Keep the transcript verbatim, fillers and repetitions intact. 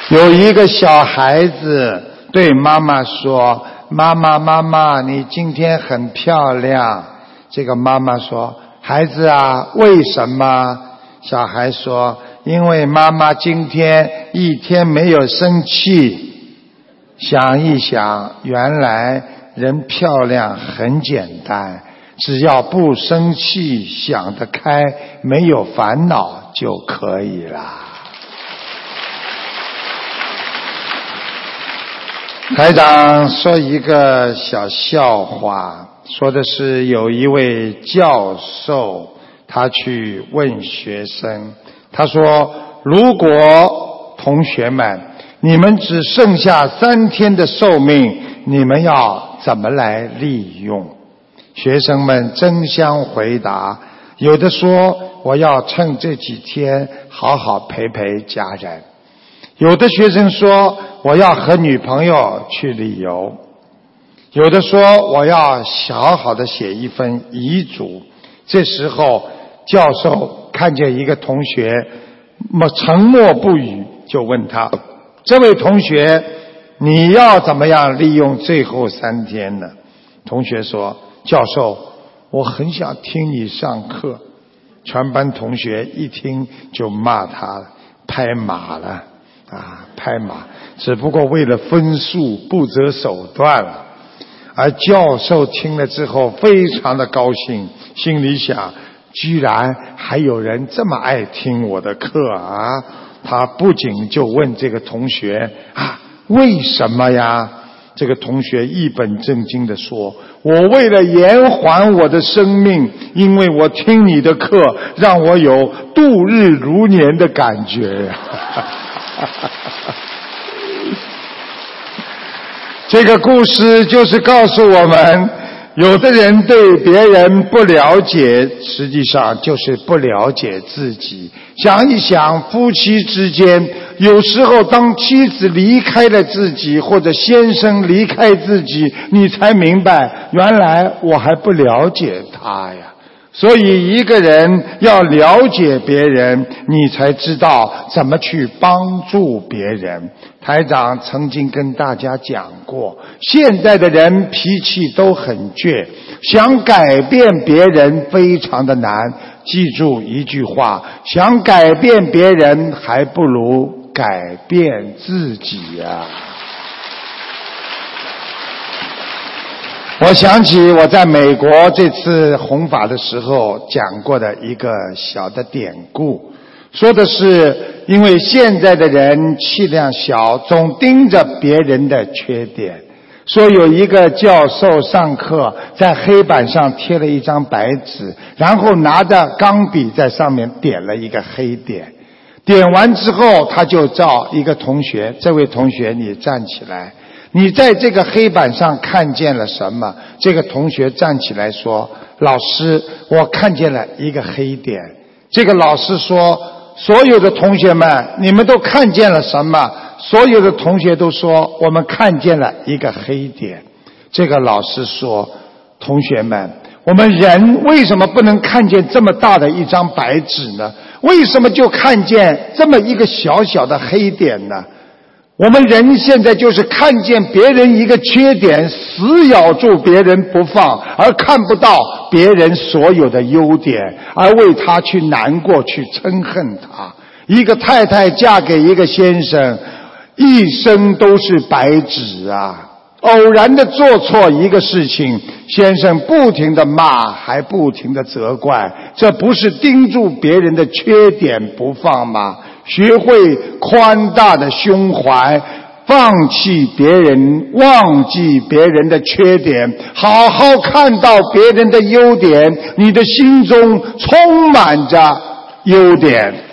有一个小孩子对妈妈说：妈妈妈妈，你今天很漂亮。这个妈妈说：孩子啊，为什么？小孩说：因为妈妈今天一天没有生气。想一想，原来人漂亮很简单，只要不生气，想得开，没有烦恼就可以了。台长说一个小笑话，说的是有一位教授，他去问学生，他说：如果同学们，你们只剩下三天的寿命，你们要怎么来利用？学生们争相回答，有的说我要趁这几天好好陪陪家人，有的学生说我要和女朋友去旅游，有的说我要好好的写一份遗嘱。这时候教授看见一个同学沉默不语，就问他：这位同学，你要怎么样利用最后三天呢？同学说：教授，我很想听你上课。全班同学一听就骂他了，拍马了啊，拍马，只不过为了分数不择手段了。而教授听了之后非常的高兴，心里想，居然还有人这么爱听我的课啊！他不仅就问这个同学啊，为什么呀？这个同学一本正经地说：我为了延缓我的生命，因为我听你的课让我有度日如年的感觉。这个故事就是告诉我们，有的人对别人不了解，实际上就是不了解自己。想一想，夫妻之间，有时候当妻子离开了自己，或者先生离开自己，你才明白，原来我还不了解他呀。所以一个人要了解别人，你才知道怎么去帮助别人。台长曾经跟大家讲过，现在的人脾气都很倔，想改变别人非常的难。记住一句话，想改变别人还不如改变自己呀。我想起我在美国这次弘法的时候讲过的一个小的典故，说的是因为现在的人气量小，总盯着别人的缺点。说有一个教授上课，在黑板上贴了一张白纸，然后拿着钢笔在上面点了一个黑点。点完之后，他就叫一个同学，这位同学你站起来，你在这个黑板上看见了什么？这个同学站起来说：老师，我看见了一个黑点。这个老师说：所有的同学们，你们都看见了什么？所有的同学都说：我们看见了一个黑点。这个老师说：同学们，我们人为什么不能看见这么大的一张白纸呢？为什么就看见这么一个小小的黑点呢？我们人现在就是看见别人一个缺点，死咬住别人不放，而看不到别人所有的优点，而为他去难过，去憎恨他。一个太太嫁给一个先生，一生都是白纸啊！偶然的做错一个事情，先生不停的骂，还不停的责怪，这不是盯住别人的缺点不放吗？学会宽大的胸怀，放弃别人，忘记别人的缺点，好好看到别人的优点，你的心中充满着优点。